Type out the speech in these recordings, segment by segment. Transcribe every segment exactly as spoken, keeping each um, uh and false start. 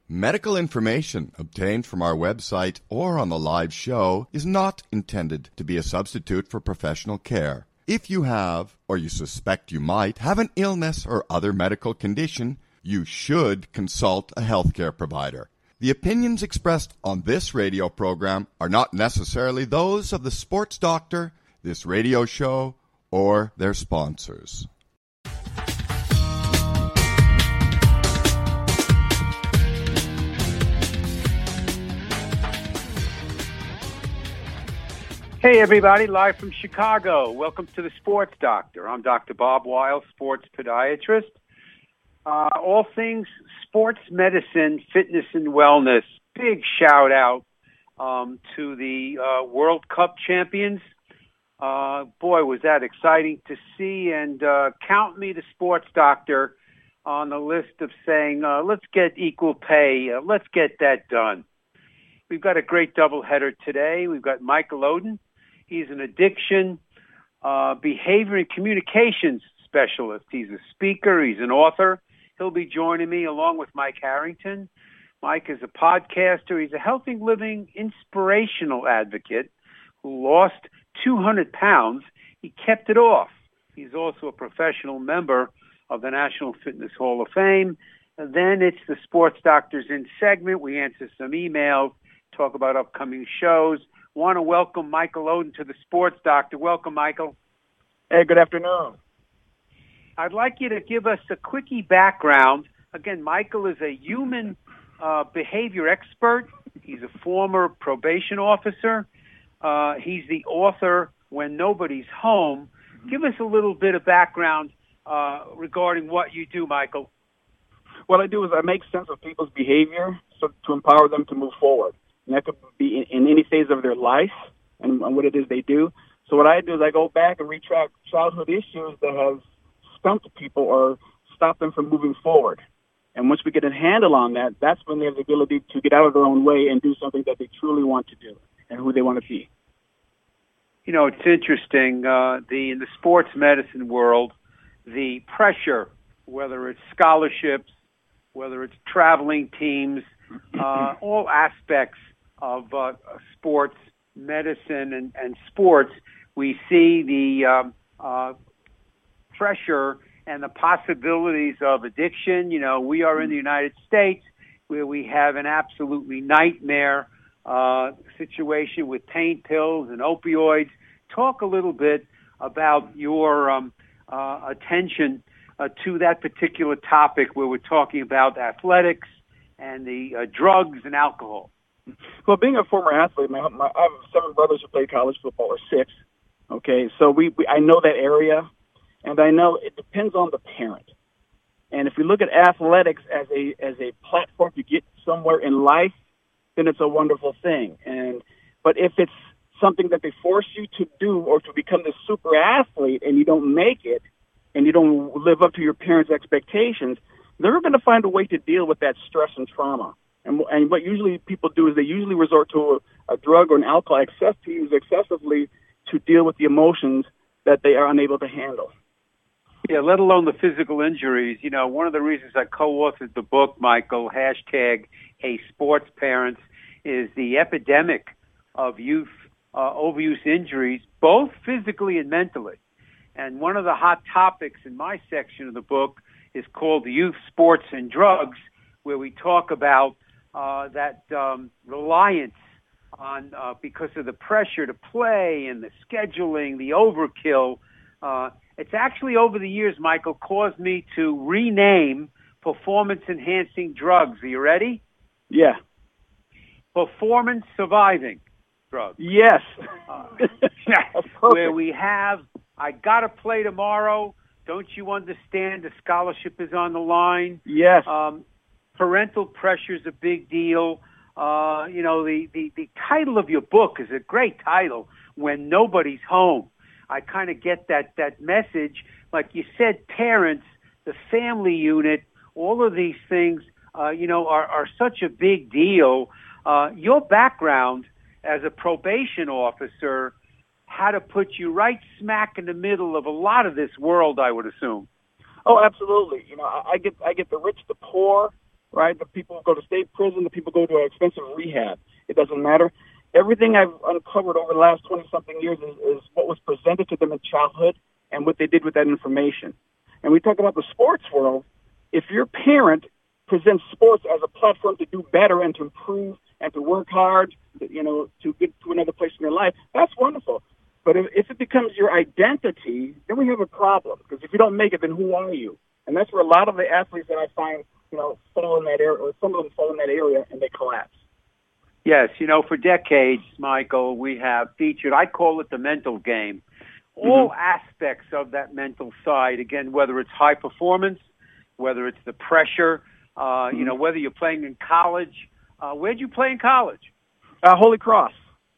Medical information obtained from our website or on the live show is not intended to be a substitute for professional care. If you have, or you suspect you might, have an illness or other medical condition, you should consult a healthcare provider. The opinions expressed on this radio program are not necessarily those of the sports doctor, this radio show, or their sponsors. Hey, everybody, live from Chicago. Welcome to the Sports Doctor. I'm Doctor Bob Weil, sports podiatrist. Uh, all things sports medicine, fitness, and wellness. Big shout out um, to the uh, World Cup champions. Uh, boy, was that exciting to see. And uh, count me the Sports Doctor on the list of saying, uh, let's get equal pay. Uh, let's get that done. We've got a great doubleheader today. We've got Michael Oden. He's an addiction, uh, behavior and communications specialist. He's a speaker. He's an author. He'll be joining me along with Mike Harrington. Mike is a podcaster. He's a healthy living inspirational advocate who lost two hundred pounds. He kept it off. He's also a professional member of the National Fitness Hall of Fame. And then it's the Sports Doctors In segment. We answer some emails, talk about upcoming shows. Want to welcome Michael Oden to the Sports Doctor. Welcome, Michael. Hey, good afternoon. I'd like you to give us a quickie background. Again, Michael is a human uh, behavior expert. He's a former probation officer. Uh, he's the author, When Nobody's Home. Give us a little bit of background uh, regarding what you do, Michael. What I do is I make sense of people's behavior so to empower them to move forward. And that could be in, in any phase of their life and, and what it is they do. So what I do is I go back and retract childhood issues that have stumped people or stopped them from moving forward. And once we get a handle on that, that's when they have the ability to get out of their own way and do something that they truly want to do and who they want to be. You know, it's interesting. Uh, the in the sports medicine world, the pressure, whether it's scholarships, whether it's traveling teams, uh, all aspects of uh, sports medicine and, and sports, we see the um, uh, pressure and the possibilities of addiction. You know, we are in the United States where we have an absolutely nightmare uh, situation with pain pills and opioids. Talk a little bit about your um, uh, attention uh, to that particular topic where we're talking about athletics and the uh, drugs and alcohol. Well, being a former athlete, my, my, I have seven brothers who played college football, or six. Okay, so we, we I know that area, and I know it depends on the parent. And if we look at athletics as a as a platform to get somewhere in life, then it's a wonderful thing. And but if it's something that they force you to do or to become this super athlete and you don't make it and you don't live up to your parents' expectations, they're going to find a way to deal with that stress and trauma. And, and what usually people do is they usually resort to a, a drug or an alcohol excess to use excessively to deal with the emotions that they are unable to handle. Yeah, let alone the physical injuries. You know, one of the reasons I co-authored the book, Michael, hashtag Hey Sports Parents, is the epidemic of youth uh, overuse injuries, both physically and mentally. And one of the hot topics in my section of the book is called Youth Sports and Drugs, where we talk about uh, that um, reliance on uh, because of the pressure to play and the scheduling, the overkill. Uh, it's actually over the years, Michael, caused me to rename performance-enhancing drugs. Are you ready? Yeah. Performance-surviving drugs. Yes. Uh, where we have, I got to play tomorrow. Don't you understand the scholarship is on the line? Yes. Um, parental pressure is a big deal. Uh, you know, the, the, the title of your book is a great title, When Nobody's Home. I kind of get that, that message. Like you said, parents, the family unit, all of these things, uh, you know, are, are such a big deal. Uh, your background as a probation officer had to put you right smack in the middle of a lot of this world, I would assume. Oh, absolutely. You know, I, I get I get the rich, the poor, right? The people go to state prison, the people go to an expensive rehab. It doesn't matter. Everything I've uncovered over the last twenty-something years is, is what was presented to them in childhood and what they did with that information. And we talk about the sports world. If your parent presents sports as a platform to do better and to improve and to work hard, you know, to get to another place in your life, that's wonderful. But if, if it becomes your identity, then we have a problem. Because if you don't make it, then who are you? And that's where a lot of the athletes that I find, you know, fall in that area, or some of them fall in that area, and they collapse. Yes, you know, for decades, Michael, we have featured, I call it the mental game, all mm-hmm. aspects of that mental side. Again, whether it's high performance, whether it's the pressure, uh, mm-hmm. you know, whether you're playing in college. Uh, where'd you play in college? Uh, Holy Cross.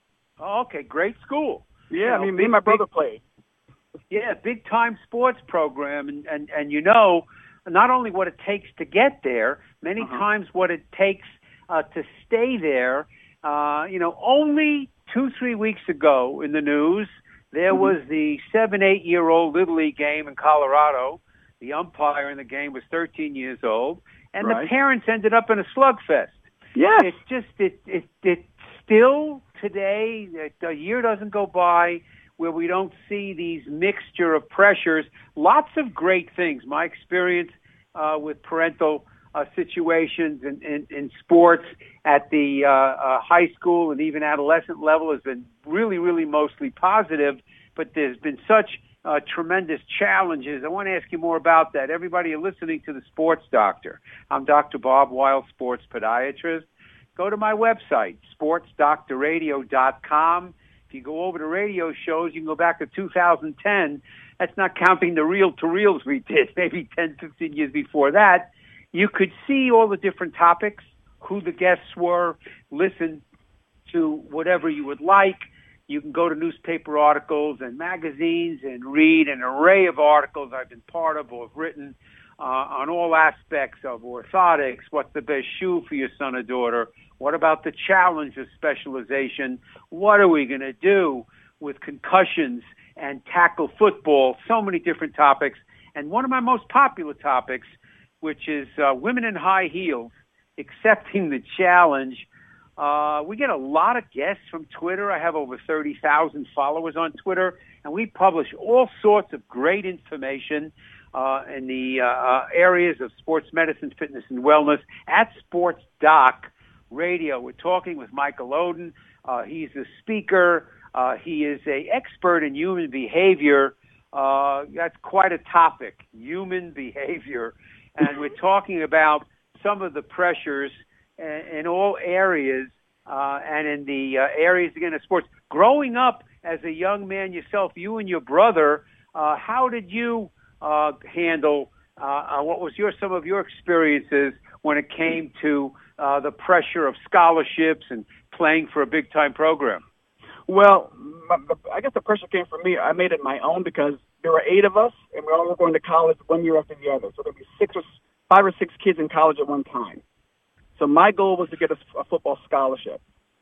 Oh, okay, great school. Yeah, you know, I mean, big, me and my brother big, played. Yeah, big-time sports program, and, and, and you know, not only what it takes to get there, many uh-huh. times what it takes uh, to stay there. Uh, you know, only two, three weeks ago in the news, there mm-hmm. was the seven, eight-year-old Little League game in Colorado. The umpire in the game was thirteen years old, and right. the parents ended up in a slugfest. Yeah, it's just it it it still today. A year doesn't go by where we don't see these mixture of pressures. Lots of great things. My experience uh, with parental uh, situations in, in, in sports at the uh, uh, high school and even adolescent level has been really, really mostly positive. But there's been such uh, tremendous challenges. I want to ask you more about that. Everybody, you're listening to The Sports Doctor. I'm Doctor Bob Weil, sports podiatrist. Go to my website, sports doctor radio dot com. If you go over to radio shows, you can go back to two thousand ten. That's not counting the reel-to-reels we did, maybe ten, fifteen years before that. You could see all the different topics, who the guests were, listen to whatever you would like. You can go to newspaper articles and magazines and read an array of articles I've been part of or have written uh, on all aspects of orthotics, what's the best shoe for your son or daughter, what about the challenge of specialization, what are we going to do with concussions and tackle football, so many different topics. And one of my most popular topics, which is uh, women in high heels, accepting the challenge. Uh, we get a lot of guests from Twitter. I have over thirty thousand followers on Twitter, and we publish all sorts of great information uh, in the uh, uh, areas of sports medicine, fitness, and wellness at Sports Doc Radio. We're talking with Michael Oden. Uh, he's a speaker. Uh, he is an expert in human behavior. Uh, that's quite a topic, human behavior. And we're talking about some of the pressures in all areas, uh, and in the uh, areas, again, of sports. Growing up as a young man yourself, you and your brother, uh, how did you uh, handle, uh, uh, what was your some of your experiences when it came to uh, the pressure of scholarships and playing for a big-time program? Well, my, I guess the pressure came from me. I made it my own because there were eight of us, and we all were going to college one year after the other. So there'd be six or five or six kids in college at one time. So my goal was to get a, a football scholarship.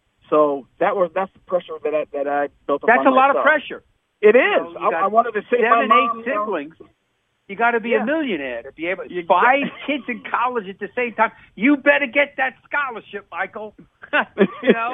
So that was that's the pressure that I that I built up. That's on a lot myself. of pressure. It is. You know, you I, I wanted to save seven, my mom, eight siblings. You, know. you got to be yeah. a millionaire to be able. You, five kids in college at the same time. You better get that scholarship, Michael. you know.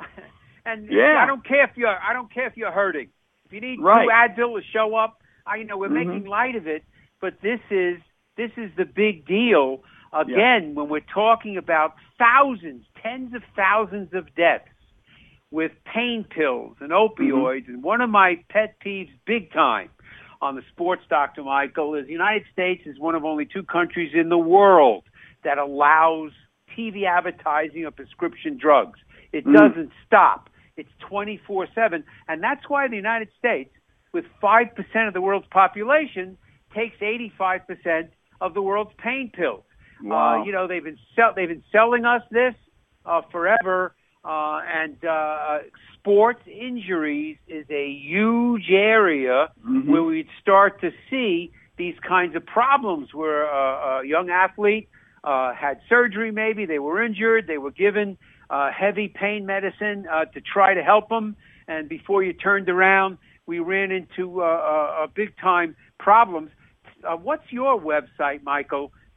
And yeah. I don't care if you're I don't care if you're hurting. If you need right. two Advil to show up, I you know we're mm-hmm. making light of it, but this is this is the big deal. Again, yeah. when we're talking about thousands, tens of thousands of deaths with pain pills and opioids, mm-hmm. and one of my pet peeves big time on the Sports Doctor, Michael, is the United States is one of only two countries in the world that allows T V advertising of prescription drugs. It mm. doesn't stop. It's twenty-four seven. And that's why the United States, with five percent of the world's population, takes eighty-five percent of the world's pain pills. Wow. Uh, you know, they've been sell- they've been selling us this uh, forever, uh, and uh, sports injuries is a huge area mm-hmm. where we'd start to see these kinds of problems where uh, a young athlete uh, had surgery, maybe they were injured, they were given uh, heavy pain medicine uh, to try to help them, and before you turned around, we ran into uh, uh, big time problems. Uh, what's your website, Michael?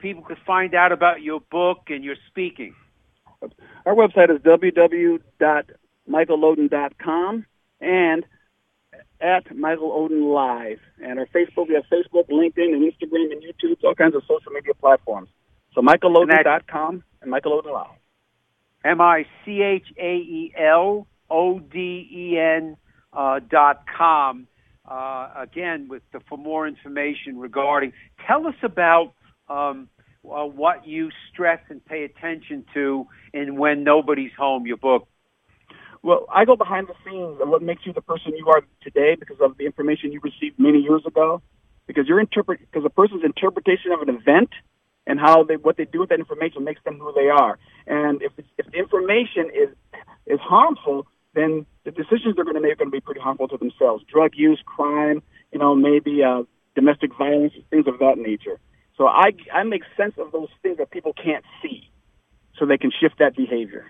people could find out about your book and your speaking? Our website is w w w dot michael oden dot com and at Michael Oden Live. And our Facebook, we have Facebook, LinkedIn, and Instagram, and YouTube, all kinds of social media platforms. So michael oden dot com and Michael Oden Live. M I C H A E L O D E N uh, dot com. Uh, again, with the, for more information regarding, tell us about um, uh, what you stress and pay attention to in When Nobody's Home, your book. Well, I go behind the scenes of what makes you the person you are today because of the information you received many years ago. Because your interpret, because a person's interpretation of an event and how they, what they do with that information makes them who they are. And if it's, if the information is is harmful, then the decisions they're going to make are going to be pretty harmful to themselves. Drug use, crime, you know, maybe uh, domestic violence, things of that nature. So I I make sense of those things that people can't see, so they can shift that behavior.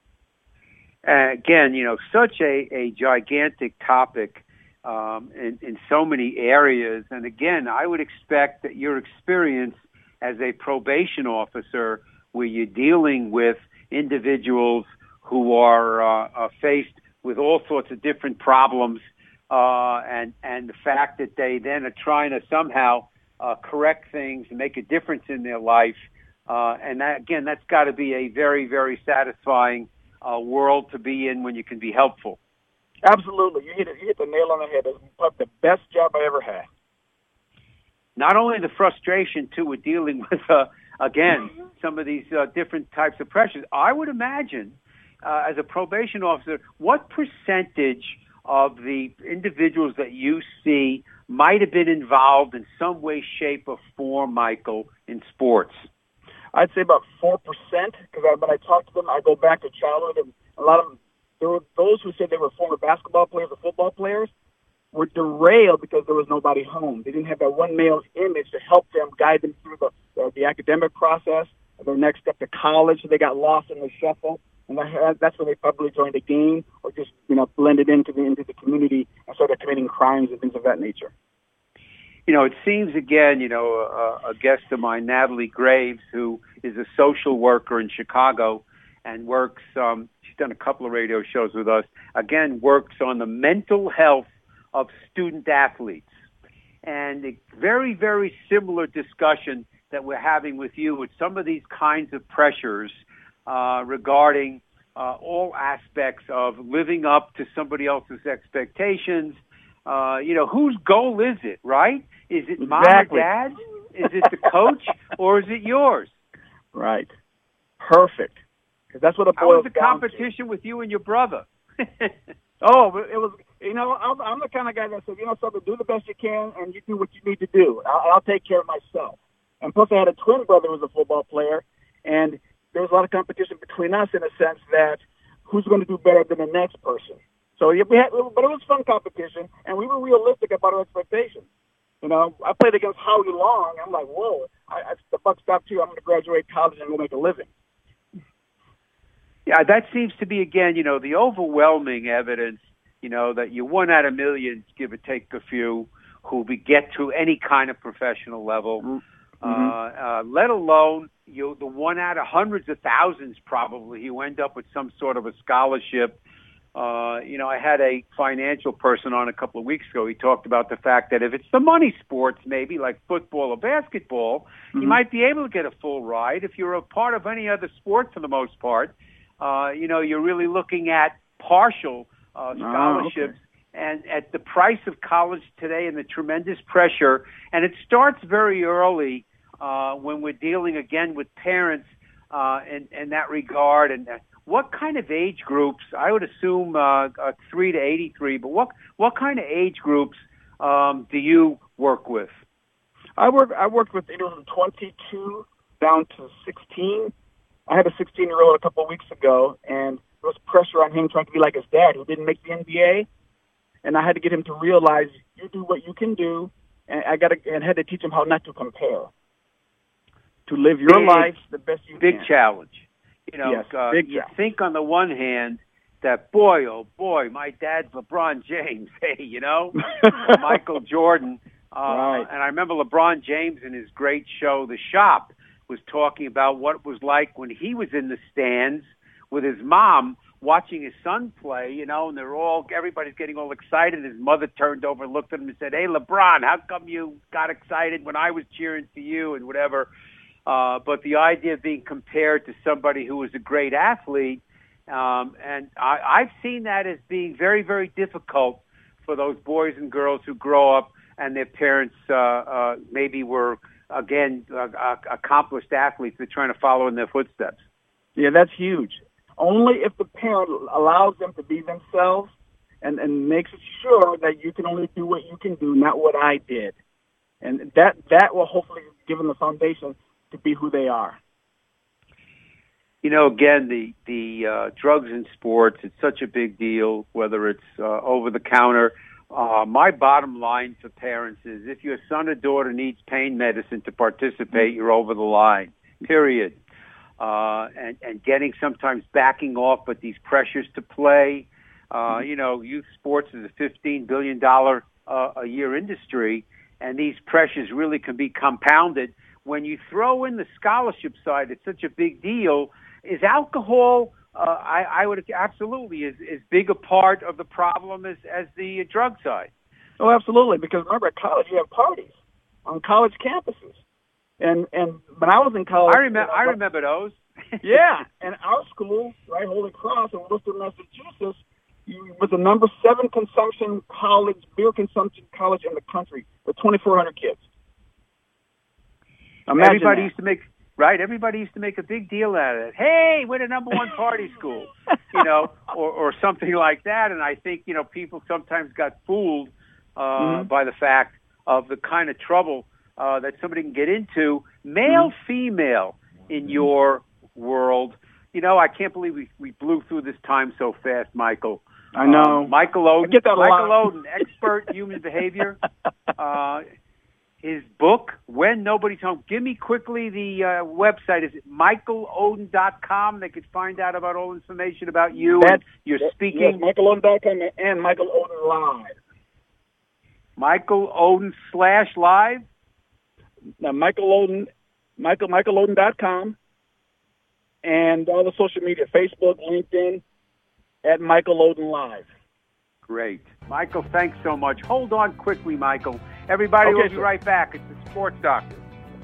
Uh, again, you know, such a, a gigantic topic um, in, in so many areas. And again, I would expect that your experience as a probation officer, where you're dealing with individuals who are uh, uh, faced with all sorts of different problems, uh, and, and the fact that they then are trying to somehow uh, correct things and make a difference in their life. Uh, and that, again, that's got to be a very, very satisfying Uh, world to be in when you can be helpful. Absolutely. You hit, it, you hit the nail on the head. It's probably the best job I ever had. Not only the frustration, too, with dealing with, uh, again, some of these uh, different types of pressures. I would imagine, uh, as a probation officer, what percentage of the individuals that you see might have been involved in some way, shape, or form, Michael, in sports? I'd say about four percent, because when I talk to them, I go back to childhood, and a lot of them, there were those who said they were former basketball players or football players were derailed because there was nobody home. They didn't have that one male image to help them, guide them through the, the, the academic process, their next step to college, so they got lost in the shuffle, and that, that's when they probably joined a gang or just, you know, blended into the, into the community and started committing crimes and things of that nature. You know, it seems, again, you know, a, a guest of mine, Natalie Graves, who is a social worker in Chicago and works, um, she's done a couple of radio shows with us, again, works on the mental health of student athletes. And a very, very similar discussion that we're having with you with some of these kinds of pressures uh, regarding uh, all aspects of living up to somebody else's expectations. Uh, you know, whose goal is it, right? Is it mom exactly. or dad? Is it the coach, or is it yours? Right. Perfect. Because that's what it boils How was the down competition to. with you and your brother? Oh, it was, you know, I'm, I'm the kind of guy that says, you know, something, do the best you can, and you do what you need to do. I'll, I'll take care of myself. And plus, I had a twin brother who was a football player, and there was a lot of competition between us in a sense that who's going to do better than the next person. So yeah, we had, but it was fun competition, and we were realistic about our expectations. You know, I played against Howie Long. I'm like, whoa, I, I, the buck stopped here. I'm going to graduate college and go make a living. Yeah, that seems to be, again, you know, the overwhelming evidence, you know, that you're one out of millions, give or take a few, who we get to any kind of professional level, mm-hmm. uh, uh, let alone you, the one out of hundreds of thousands probably who end up with some sort of a scholarship. Uh, you know, I had a financial person on a couple of weeks ago. He talked about the fact that if it's the money sports, maybe like football or basketball, mm-hmm. you might be able to get a full ride. If you're a part of any other sport, for the most part, uh, you know, you're really looking at partial uh, scholarships. Oh, okay. And at the price of college today and the tremendous pressure, and it starts very early uh, when we're dealing, again, with parents uh, in, in that regard. And uh, what kind of age groups, I would assume uh, uh, three to eighty-three, but what what kind of age groups um, do you work with? I work I worked with anywhere from twenty-two down to sixteen. I had a sixteen-year-old a couple of weeks ago, and there was pressure on him trying to be like his dad, who didn't make the N B A. And I had to get him to realize you do what you can do, and I got to, and had to teach him how not to compare, to live your big, life the best you big can. Big challenge. You know, yes, uh, big you challenge. think on the one hand that, boy, oh boy, my dad's LeBron James, hey, you know, Michael Jordan. Uh, right. And I remember LeBron James in his great show, The Shop, was talking about what it was like when he was in the stands with his mom watching his son play, you know, and they're all, everybody's getting all excited. His mother turned over and looked at him and said, "Hey, LeBron, how come you got excited when I was cheering for you?" and whatever. Uh, but the idea of being compared to somebody who was a great athlete, um, and I, I've seen that as being very, very difficult for those boys and girls who grow up and their parents uh, uh, maybe were, again, uh, uh, accomplished athletes. They're trying to follow in their footsteps. Yeah, that's huge. Only if the parent allows them to be themselves and, and makes sure that you can only do what you can do, not what I did. And that that will hopefully give them the foundation to be who they are. You know, again, the, the uh, drugs in sports, it's such a big deal, whether it's uh, over-the-counter. Uh, my bottom line for parents is if your son or daughter needs pain medicine to participate, you're over the line, period. Uh, and, and getting sometimes backing off, but these pressures to play. Uh, you know, youth sports is a fifteen billion dollars uh, a year industry, and these pressures really can be compounded. When you throw in the scholarship side, it's such a big deal. Is alcohol, uh, I, I would absolutely, is as big a part of the problem as, as the drug side? Oh, absolutely, because remember, at college you have parties on college campuses. And and when I was in college, I remember. I remember those. Yeah, and our school, right, Holy Cross in Worcester, Massachusetts, was the number seven consumption college, beer consumption college in the country, with twenty-four hundred kids. Imagine everybody that. used to make right. Everybody used to make a big deal out of it. Hey, we're the number one party school, you know, or or something like that. And I think you know people sometimes got fooled uh, mm-hmm. by the fact of the kind of trouble Uh, that somebody can get into, male, female, in your world. You know, I can't believe we, we blew through this time so fast, Michael. I know. Um, Michael Oden, I get that a Michael lot. Oden, expert in human behavior. Uh, his book, When Nobody's Home. Give me quickly the uh, website. Is it michael oden dot com? They could find out about all information about you That's, and your that, speaking. Yes, michael oden dot com and Michael Oden Live. Michael Oden slash live? Now, Michael Oden, Michael, michael oden dot com, and all the social media, Facebook, LinkedIn, at Michael Oden Live. Great. Michael, thanks so much. Hold on quickly, Michael. Everybody, okay, we'll be sir. right back. It's the Sports Doctor.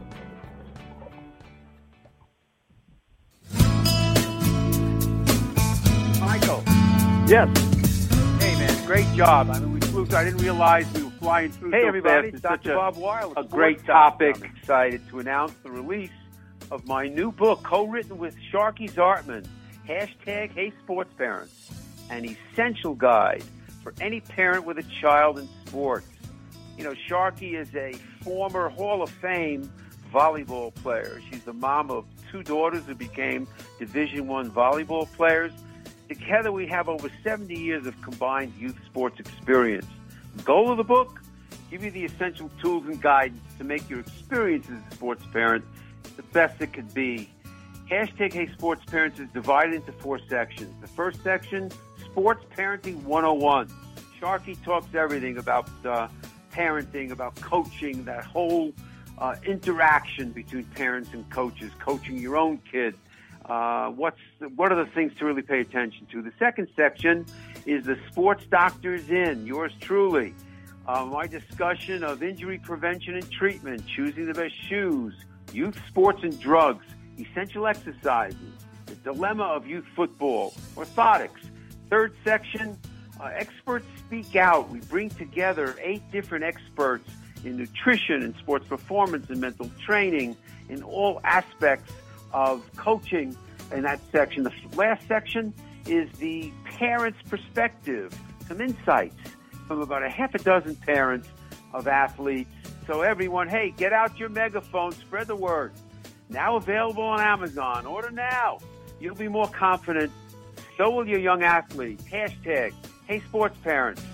Michael. Yes. Hey, man, great job. I mean, we flew through. I didn't realize we were flying through Hey, so everybody. fast. It's Doctor such a, Bob Weil, a great topic. Excited to announce the release of my new book, co-written with Sharky Zartman, hashtag Hey Sports Parents, an essential guide for any parent with a child in sports. You know, Sharky is a former Hall of Fame volleyball player. She's the mom of two daughters who became Division One volleyball players. Together, we have over seventy years of combined youth sports experience. The goal of the book? Give you the essential tools and guidance to make your experience as a sports parent the best it could be. Hashtag Hey Sports Parents is divided into four sections. The first section, Sports Parenting one oh one. Sharky talks everything about uh, parenting, about coaching, that whole uh, interaction between parents and coaches, coaching your own kid. Uh, what's the, what are the things to really pay attention to? The second section is the Sports Doctor's In, yours truly. Uh, my discussion of injury prevention and treatment, choosing the best shoes, youth sports and drugs, essential exercises, the dilemma of youth football, orthotics. Third section, uh, experts speak out. We bring together eight different experts in nutrition and sports performance and mental training in all aspects of coaching in that section. The last section is the parent's perspective, some insights from about a half a dozen parents of athletes. So everyone, hey, get out your megaphone, spread the word. Now available on Amazon. Order now. You'll be more confident. So will your young athlete. Hashtag Hey Sports Parents.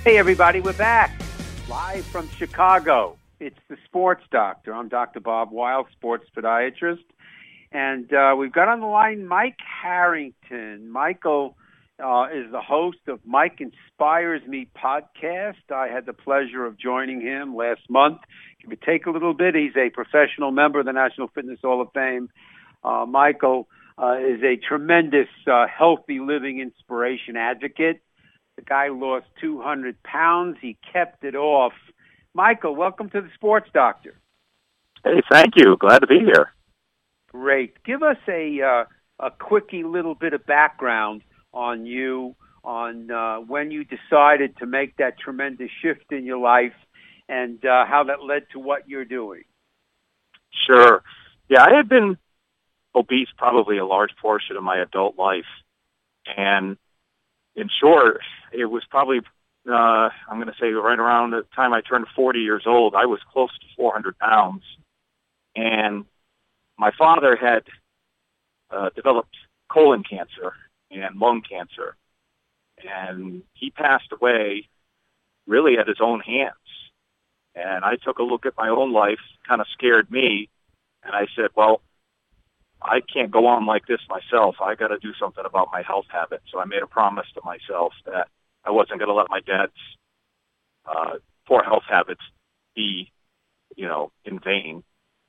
Hey, everybody, we're back live from Chicago. It's the Sports Doctor. I'm Doctor Bob Weil, sports podiatrist. And uh, we've got on the line Mike Harrington. Michael uh, is the host of Mike Inspires Me podcast. I had the pleasure of joining him last month. If you take a little bit, he's a professional member of the National Fitness Hall of Fame. Uh, Michael uh, is a tremendous uh, healthy living inspiration advocate. The guy lost two hundred pounds. He kept it off. Michael, welcome to the Sports Doctor. Hey, thank you. Glad to be here. Great. Give us a uh, a quickie little bit of background on you, on uh, when you decided to make that tremendous shift in your life, and uh, how that led to what you're doing. Sure. Yeah, I had been obese probably a large portion of my adult life, and in short, it was probably, uh, I'm going to say right around the time I turned forty years old, I was close to four hundred pounds. And my father had uh, developed colon cancer and lung cancer. And he passed away really at his own hands. And I took a look at my own life, kind of scared me. And I said, well, I can't go on like this myself. I got to do something about my health habits. So I made a promise to myself that I wasn't going to let my dad's uh, poor health habits be, you know, in vain.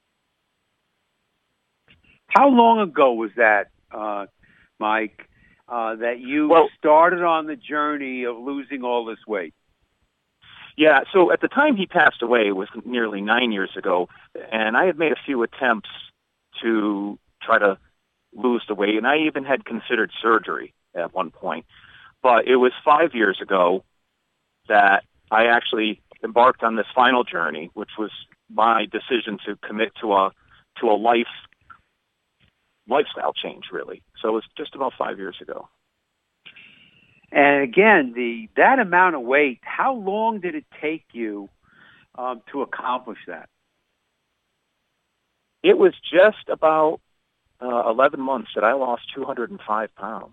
How long ago was that, uh, Mike, uh, that you well, started on the journey of losing all this weight? Yeah, so at the time he passed away, it was nearly nine years ago, and I had made a few attempts to try to lose the weight, and I even had considered surgery at one point. But it was five years ago that I actually embarked on this final journey, which was my decision to commit to a to a life lifestyle change, really. So it was just about five years ago. And again, the that amount of weight, how long did it take you um, to accomplish that? It was just about uh, eleven months that I lost two hundred five pounds.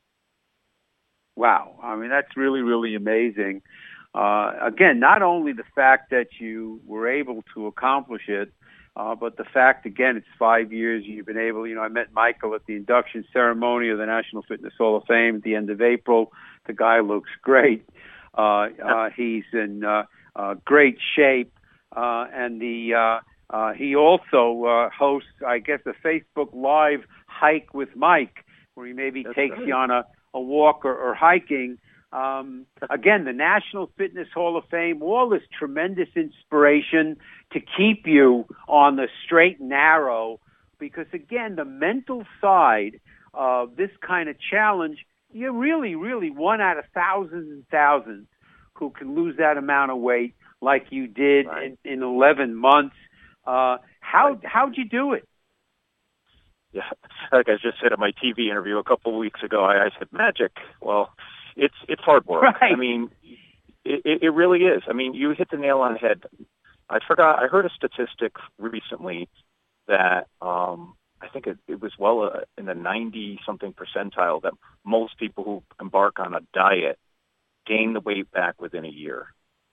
Wow. I mean, that's really, really amazing. Uh, again, not only the fact that you were able to accomplish it, uh, but the fact, again, it's five years you've been able, you know, I met Michael at the induction ceremony of the National Fitness Hall of Fame at the end of April. The guy looks great. Uh, uh, he's in uh, uh, great shape. Uh, and the uh, uh, he also uh, hosts, I guess, a Facebook Live hike with Mike, where he maybe That's takes right. you on a, a walk or, or hiking. Um, again, the National Fitness Hall of Fame, all this tremendous inspiration to keep you on the straight and narrow, because, again, the mental side of this kind of challenge, you're really, really one out of thousands and thousands who can lose that amount of weight like you did Right. in, in eleven months. Uh, how, Right. how'd you do it? Yeah, like I just said in my T V interview a couple of weeks ago, I, I said magic. Well, it's it's hard work. Right. I mean, it, it really is. I mean, you hit the nail on the head. I forgot. I heard a statistic recently that um, I think it, it was well uh, in the ninety-something percentile that most people who embark on a diet gain the weight back within a year.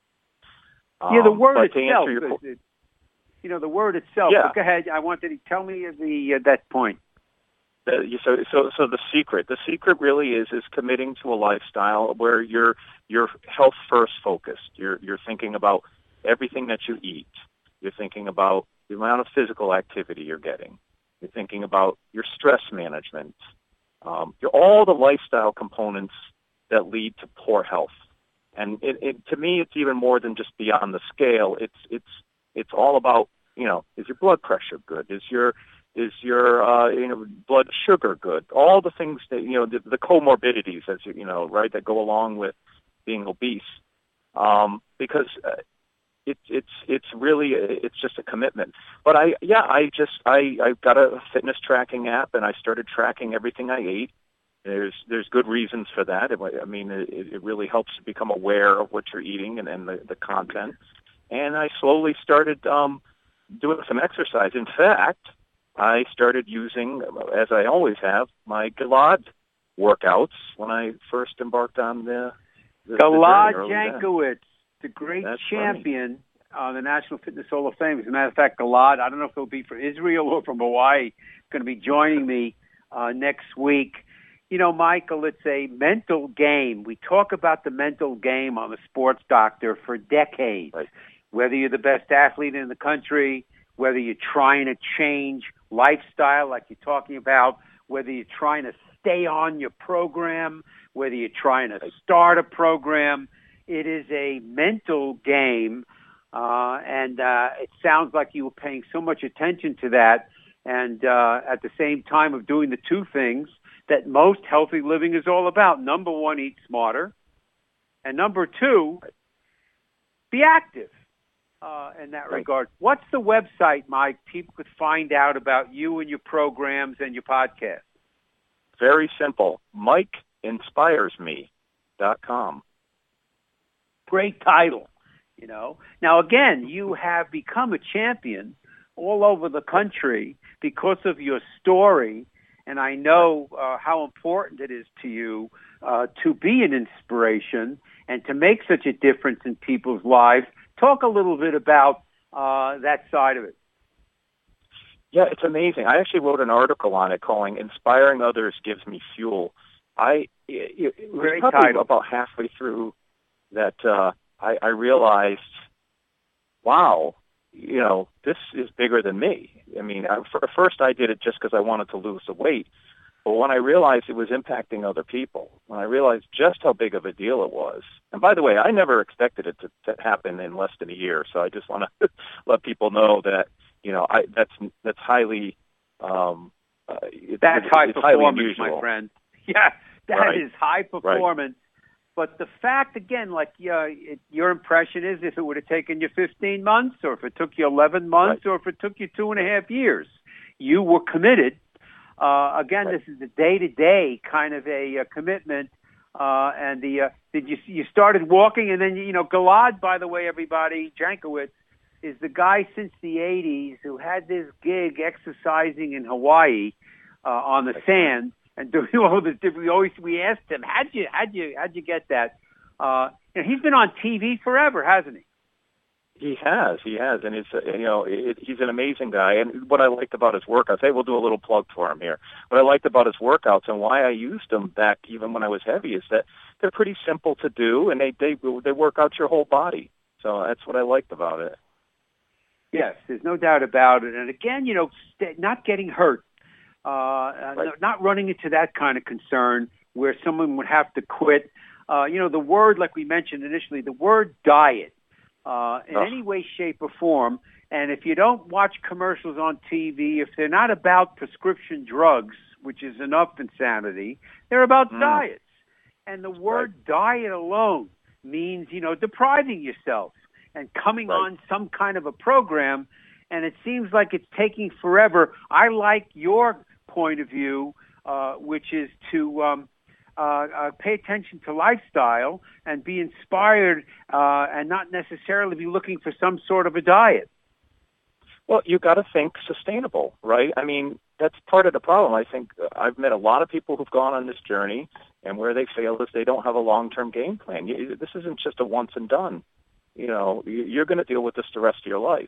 Um, Yeah, the word but to itself. answer your, is- is- you know, the word itself. Yeah. But go ahead. I wanted to tell me the uh, that point. Uh, so, so, so the secret, the secret really is is committing to a lifestyle where you're you're health first focused. You're you're thinking about everything that you eat. You're thinking about the amount of physical activity you're getting. You're thinking about your stress management. Um, you're, all the lifestyle components that lead to poor health. And it, it, to me, it's even more than just beyond the scale. It's it's it's all about, you know, is your blood pressure good? Is your Is your uh, you know blood sugar good? All the things that you know the, the comorbidities, as you, you know, right, that go along with being obese, um, because uh, it's it's it's really it's just a commitment. But I yeah I just I I got a fitness tracking app and I started tracking everything I ate. There's there's good reasons for that. It, I mean, it, it really helps to become aware of what you're eating and, and the, the content. And I slowly started um, doing some exercise. In fact, I started using, as I always have, my Gilad workouts when I first embarked on the the, Gilad the journey early then. Jankowicz, the great That's champion on the National Fitness Hall of Fame. As a matter of fact, Gilad, I don't know if he'll be for Israel or from Hawaii, going to be joining me uh, next week. You know, Michael, it's a mental game. We talk about the mental game on the Sports Doctor for decades. Right. Whether you're the best athlete in the country, whether you're trying to change lifestyle like you're talking about, whether you're trying to stay on your program, whether you're trying to start a program, it is a mental game. Uh, and uh, it sounds like you were paying so much attention to that. And uh, at the same time of doing the two things that most healthy living is all about. Number one, eat smarter. And number two, be active uh, in that right. regard. What's the website, Mike, people could find out about you and your programs and your podcast? Very simple. Mike Inspires Me dot com. Great title, you know. Now, again, you have become a champion all over the country because of your story. And I know uh, how important it is to you uh, to be an inspiration and to make such a difference in people's lives. Talk a little bit about uh, that side of it. Yeah, it's amazing. I actually wrote an article on it calling "Inspiring Others Gives Me Fuel." I it, it was Great probably title. About halfway through that uh, I, I realized, wow, you know, this is bigger than me. I mean, I, for, first I did it just because I wanted to lose the weight. But when I realized it was impacting other people, when I realized just how big of a deal it was, and by the way, I never expected it to, to happen in less than a year. So I just want to let people know that, you know, I, that's that's highly um, uh, it, that's it's, high it's performance, highly unusual. my friend. Yeah, that right. is high performance. Right. But the fact, again, like uh, it, your impression is if it would have taken you fifteen months or if it took you eleven months right. or if it took you two and a half years, you were committed. Uh, again, right. this is a day-to-day kind of a, a commitment. Uh, and the uh, did you you started walking and then, you know, Gilad, by the way, everybody, Jankowicz, is the guy since the eighties who had this gig exercising in Hawaii uh, on the sand. And doing all this different, we always we asked him, how'd you how'd you how'd you get that? Uh, you know, he's been on T V forever, hasn't he? He has, he has, and it's uh, you know it, he's an amazing guy. And what I liked about his workouts, hey, we'll do a little plug for him here. What I liked about his workouts and why I used them back even when I was heavy is that they're pretty simple to do, and they they they work out your whole body. So that's what I liked about it. Yes, there's no doubt about it. And again, you know, st- not getting hurt. Uh, right. not running into that kind of concern where someone would have to quit. Uh, you know, the word, like we mentioned initially, the word diet, uh, in oh. any way, shape, or form. And if you don't watch commercials on T V, if they're not about prescription drugs, which is enough insanity, they're about mm. diets. And the word right. diet alone means, you know, depriving yourself and coming right. on some kind of a program. And it seems like it's taking forever. I like your point of view, uh, which is to um, uh, uh, pay attention to lifestyle and be inspired uh, and not necessarily be looking for some sort of a diet. Well, you got to think sustainable, right? I mean, that's part of the problem. I think I've met a lot of people who've gone on this journey, and where they fail is they don't have a long-term game plan. You, this isn't just a once and done. You know, you're going to deal with this the rest of your life.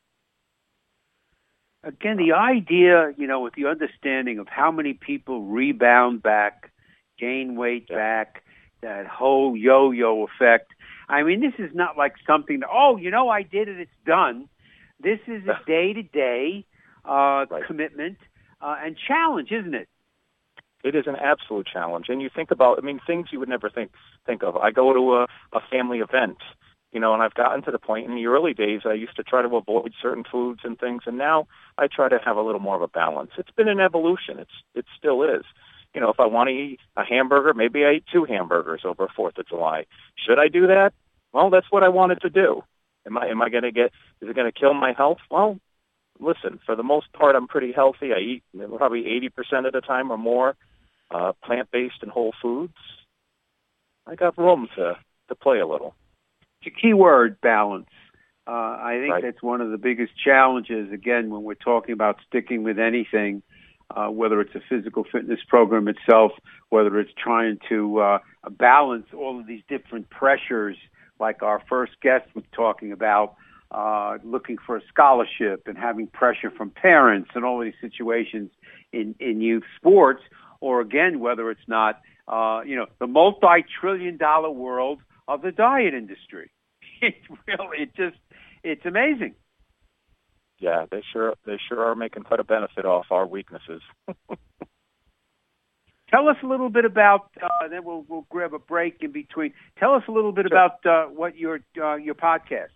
Again, the idea, you know, with the understanding of how many people rebound back, gain weight yeah. back, that whole yo-yo effect. I mean, this is not like something that, oh, you know, I did it, it's done. This is a day-to-day uh, right. commitment uh, and challenge, isn't it? It is an absolute challenge. And you think about, I mean, things you would never think think of. I go to a, a family event, you know, and I've gotten to the point in the early days I used to try to avoid certain foods and things, and now I try to have a little more of a balance. It's been an evolution. It's It still is. You know, if I want to eat a hamburger, maybe I eat two hamburgers over fourth of July. Should I do that? Well, that's what I wanted to do. Am I am I going to get, is it going to kill my health? Well, listen, for the most part, I'm pretty healthy. I eat probably eighty percent of the time or more uh, plant-based and whole foods. I got room to, to play a little. It's a key word, balance. Uh, I think right. that's one of the biggest challenges, again, when we're talking about sticking with anything. uh, whether it's a physical fitness program itself, whether it's trying to uh, balance all of these different pressures, like our first guest was talking about, uh, looking for a scholarship and having pressure from parents and all these situations in, in youth sports, or again, whether it's not, uh, you know, the multi-trillion dollar world of the diet industry. It really, it just, it's amazing. Yeah, they sure, they sure are making quite a benefit off our weaknesses. Tell us a little bit about, uh, then we'll, we'll grab a break in between. Tell us a little bit Sure. about uh, what your, uh, your podcast.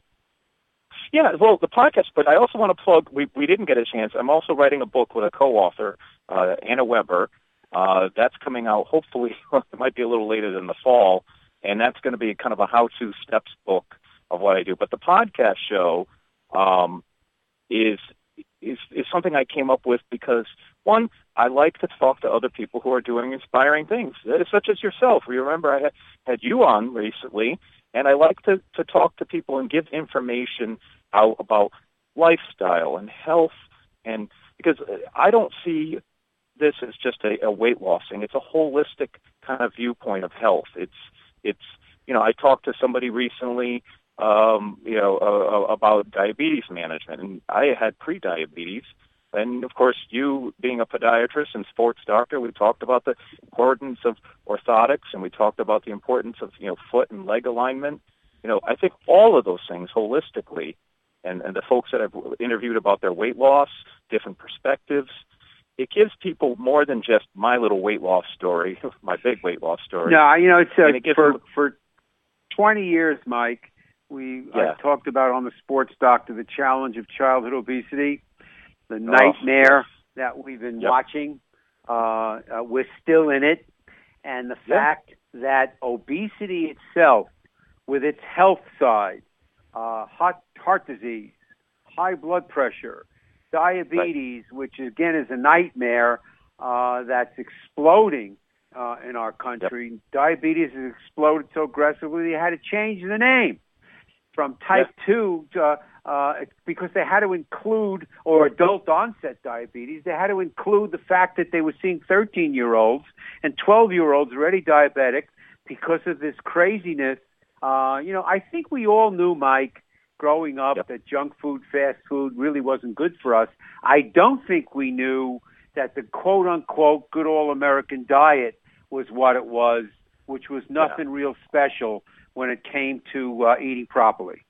Yeah, well, the podcast, but I also want to plug, we, we didn't get a chance. I'm also writing a book with a co-author, uh, Anna Weber. Uh, that's coming out, hopefully, it might be a little later than the fall, and that's going to be kind of a how-to steps book of what I do. But the podcast show um, is, is is something I came up with because, one, I like to talk to other people who are doing inspiring things, such as yourself. You remember I had, had you on recently, and I like to, to talk to people and give information out about lifestyle and health, and because I don't see this as just a, a weight loss thing. It's a holistic kind of viewpoint of health. It's, it's you know, I talked to somebody recently, um, you know, uh, about diabetes management, and I had pre-diabetes. And, of course, you being a podiatrist and sports doctor, we talked about the importance of orthotics, and we talked about the importance of, you know, foot and leg alignment. You know, I think all of those things holistically, and, and the folks that I've interviewed about their weight loss, different perspectives, it gives people more than just my little weight loss story, my big weight loss story. No, you know, it's uh, it for them, for twenty years, Mike. We yeah. I talked about on the Sports Doctor the challenge of childhood obesity, the nightmare oh, that we've been yep. watching. Uh, uh, we're still in it, and the yeah. fact that obesity itself, with its health side, uh, heart heart disease, high blood pressure, diabetes, right. which again is a nightmare uh, that's exploding uh, in our country. Yep. Diabetes has exploded so aggressively they had to change the name from type yep. two to, uh, because they had to include, or adult onset diabetes, they had to include the fact that they were seeing thirteen-year-olds and twelve-year-olds already diabetic because of this craziness. Uh, you know, I think we all knew, Mike, growing up, yep. that junk food, fast food really wasn't good for us. I don't think we knew that the quote-unquote good all-American diet was what it was, which was nothing yeah. real special when it came to uh, eating properly.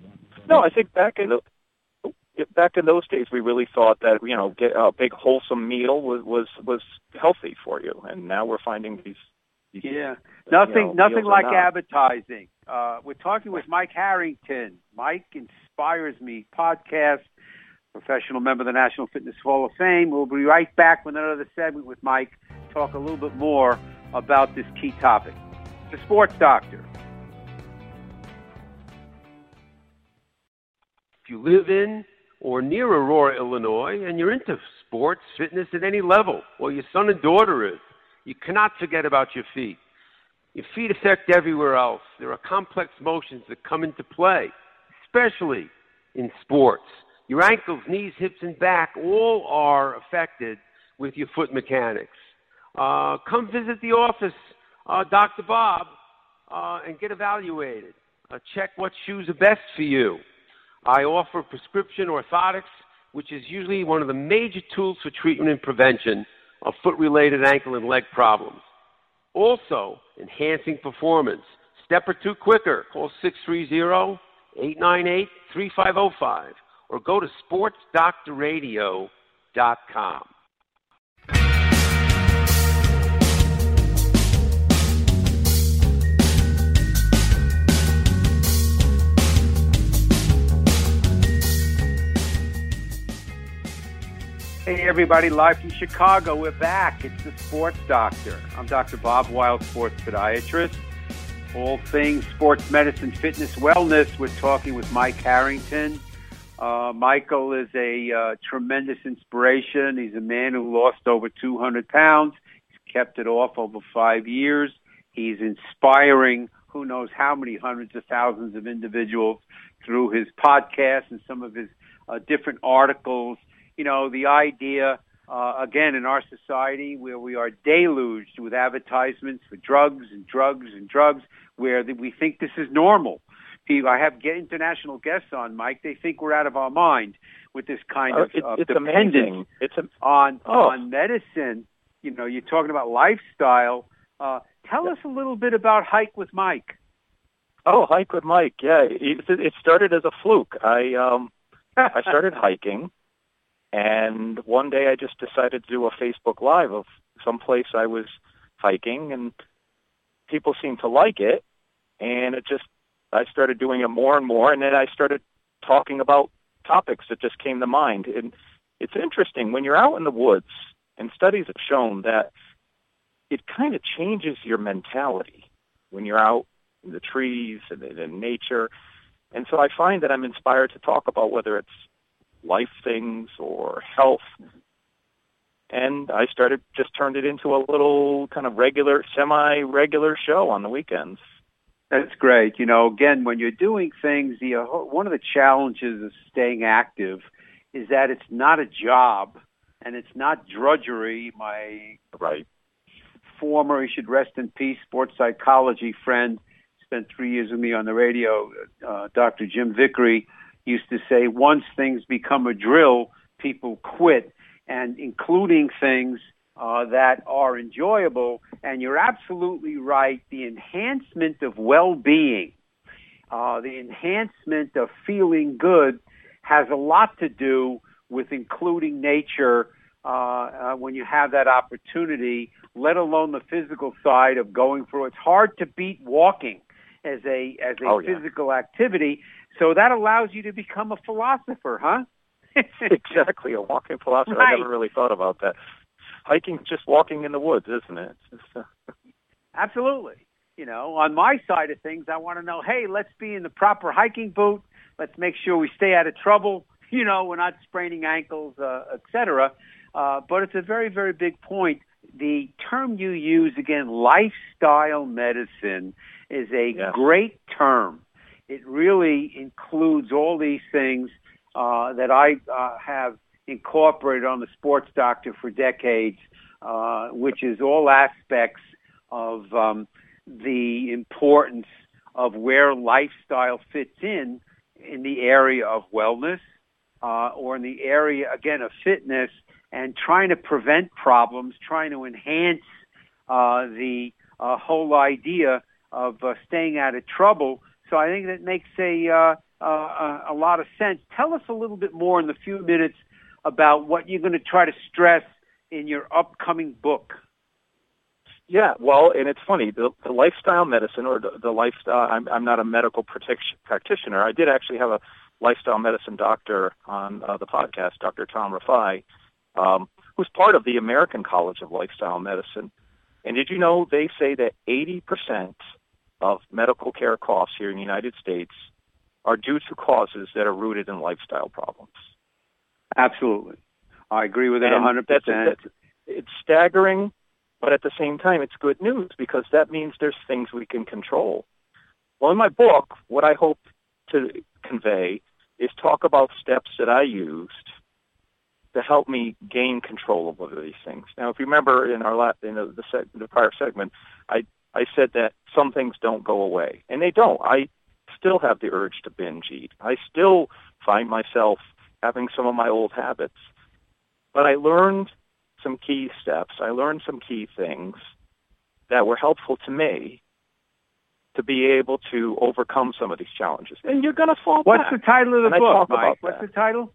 No, I think back in the, back in those days, we really thought that, you know, get a big wholesome meal was, was, was healthy for you, and now we're finding these. these yeah, nothing, you know, nothing like advertising. Uh, we're talking with Mike Harrington. Mike Inspires Me podcast, professional member of the National Fitness Hall of Fame. We'll be right back with another segment with Mike, talk a little bit more about this key topic. The Sports Doctor. If you live in or near Aurora, Illinois, and you're into sports, fitness at any level, or your son and daughter is, you cannot forget about your feet. Your feet affect everywhere else. There are complex motions that come into play, especially in sports. Your ankles, knees, hips, and back all are affected with your foot mechanics. Uh, come visit the office, uh, Doctor Bob, uh, and get evaluated. Uh, check what shoes are best for you. I offer prescription orthotics, which is usually one of the major tools for treatment and prevention of foot-related ankle and leg problems. Also, enhancing performance. Step or two quicker. Call six three zero, eight nine eight, three five zero five or go to sports doctor radio dot com. Hey, everybody, live from Chicago. We're back. It's the Sports Doctor. I'm Doctor Bob Weil, sports podiatrist. All things sports medicine, fitness, wellness. We're talking with Mike Harrington. Uh, Michael is a uh, tremendous inspiration. He's a man who lost over two hundred pounds. He's kept it off over five years. He's inspiring who knows how many hundreds of thousands of individuals through his podcast and some of his uh, different articles. You know, the idea uh, again, in our society where we are deluged with advertisements for drugs and drugs and drugs, where we think this is normal. I have international guests on, Mike. They think we're out of our mind with this kind oh, of it, uh, it's dependence it's a, on oh. on medicine. You know, you're talking about lifestyle. Uh, tell yeah. us a little bit about Hike with Mike. Oh, Hike with Mike. Yeah, it, it started as a fluke. I um, I started hiking, and one day I just decided to do a Facebook Live of some place I was hiking, and people seemed to like it, and it just I started doing it more and more, and then I started talking about topics that just came to mind. And it's interesting, when you're out in the woods, and studies have shown that it kind of changes your mentality when you're out in the trees and in nature. And so I find that I'm inspired to talk about whether it's life things or health. And I started, just turned it into a little kind of regular, semi-regular show on the weekends. That's great. You know, again, when you're doing things, the uh, one of the challenges of staying active is that it's not a job and it's not drudgery. My right. former, he should rest in peace, sports psychology friend, spent three years with me on the radio, uh, Doctor Jim Vickery, used to say, once things become a drill, people quit, and including things Uh, that are enjoyable. And you're absolutely right. The enhancement of well-being, uh, the enhancement of feeling good has a lot to do with including nature uh, uh, when you have that opportunity, let alone the physical side of going through. It's hard to beat walking as a as a oh, yeah. physical activity. So that allows you to become a philosopher, huh? Exactly, a walking philosopher. Right. I never really thought about that. Hiking's just walking in the woods, isn't it? It's just, uh... Absolutely. You know, on my side of things, I want to know, hey, let's be in the proper hiking boot. Let's make sure we stay out of trouble. You know, we're not spraining ankles, uh, et cetera. Uh, but it's a very, very big point. The term you use, again, lifestyle medicine, is a yeah. great term. It really includes all these things uh, that I uh, have incorporated on the Sports Doctor for decades, uh, which is all aspects of um, the importance of where lifestyle fits in, in the area of wellness uh, or in the area, again, of fitness, and trying to prevent problems, trying to enhance uh, the uh, whole idea of uh, staying out of trouble. So I think that makes a, uh, uh, a lot of sense. Tell us a little bit more in the few minutes about what you're going to try to stress in your upcoming book. Yeah, well, and it's funny, the, the lifestyle medicine or the, the lifestyle, I'm, I'm not a medical practitioner. I did actually have a lifestyle medicine doctor on uh, the podcast, Doctor Tom Rafai, um, who's part of the American College of Lifestyle Medicine. And did you know they say that eighty percent of medical care costs here in the United States are due to causes that are rooted in lifestyle problems? Absolutely. I agree with it and one hundred percent. That's, that's, it's staggering, but at the same time, it's good news because that means there's things we can control. Well, in my book, what I hope to convey is talk about steps that I used to help me gain control over these things. Now, if you remember in our last, in the, the, seg- the prior segment, I, I said that some things don't go away, and they don't. I still have the urge to binge eat. I still find myself having some of my old habits. But I learned some key steps. I learned some key things that were helpful to me to be able to overcome some of these challenges. And you're going to fall What's back. the title of the and book, Mike? What's that. the title?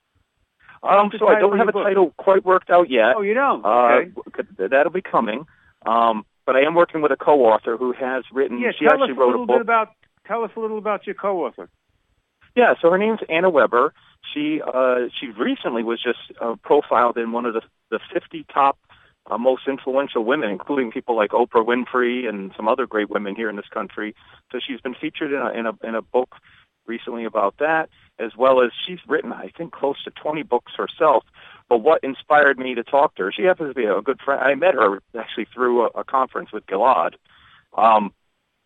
Um, What's so the I don't title have a book? title quite worked out yet. Oh, you don't? Okay. Uh, that'll be coming. Um, but I am working with a co-author who has written. Yeah, she tell actually us a wrote little a book. bit about. Tell us a little about your co-author. Yeah, so her name's Anna Weber. She uh, she recently was just uh, profiled in one of the the fifty top uh, most influential women, including people like Oprah Winfrey and some other great women here in this country. So she's been featured in a in a in a book recently about that, as well as she's written, I think, close to twenty books herself. But what inspired me to talk to her, she happens to be a good friend. I met her actually through a, a conference with Gilad. Um,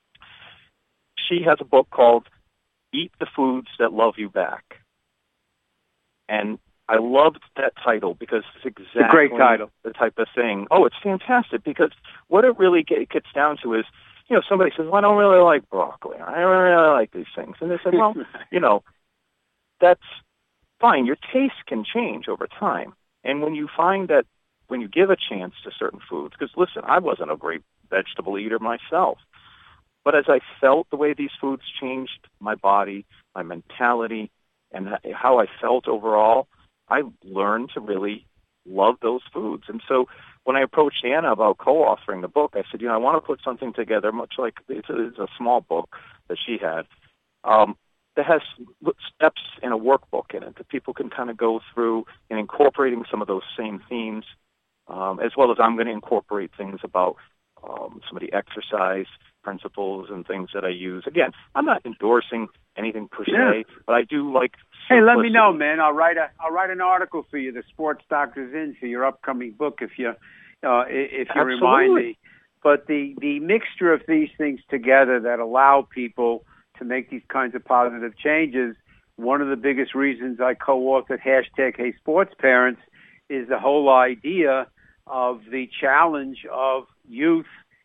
she has a book called Eat the Foods That Love You Back. And I loved that title because it's exactly it's a great title. The type of thing. Oh, it's fantastic because what it really get, gets down to is, you know, somebody says, well, I don't really like broccoli. I don't really like these things. And they said, well, you know, that's fine. Your taste can change over time. And when you find that when you give a chance to certain foods, because listen, I wasn't a great vegetable eater myself, but as I felt the way these foods changed my body, my mentality, and how I felt overall, I learned to really love those foods. And so when I approached Anna about co-authoring the book, I said, you know, I want to put something together, much like it's a, it's a small book that she had, um, that has steps and a workbook in it that people can kind of go through and incorporating some of those same themes, um, as well as I'm going to incorporate things about um, some of the exercise principles and things that I use. Again, I'm not endorsing anything per se, yeah. but I do like simplicity. Hey, let me know, man. I'll write a I'll write an article for you, the Sports Doctors In, for your upcoming book if you uh, if you Absolutely. remind me. But the the mixture of these things together that allow people to make these kinds of positive changes. One of the biggest reasons I co-authored hashtag Hey Sports Parents is the whole idea of the challenge of youth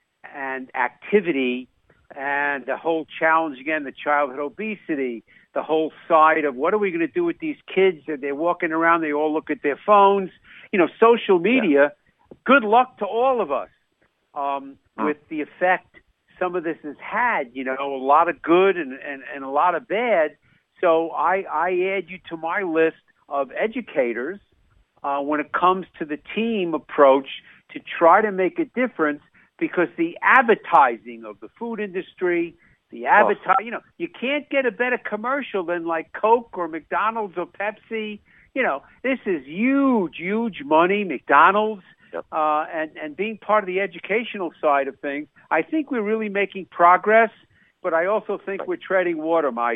and activity, and the whole challenge, again, the childhood obesity, the whole side of what are we going to do with these kids that they're walking around, they all look at their phones. You know, social media, yeah. good luck to all of us um, huh. with the effect some of this has had, you know, a lot of good and, and, and a lot of bad. So I, I add you to my list of educators uh, when it comes to the team approach to try to make a difference, because the advertising of the food industry, the advertise, oh. you know, you can't get a better commercial than like Coke or McDonald's or Pepsi. You know, this is huge, huge money, McDonald's. Yep. Uh, and, and being part of the educational side of things, I think we're really making progress, but I also think right. we're treading water, Mike.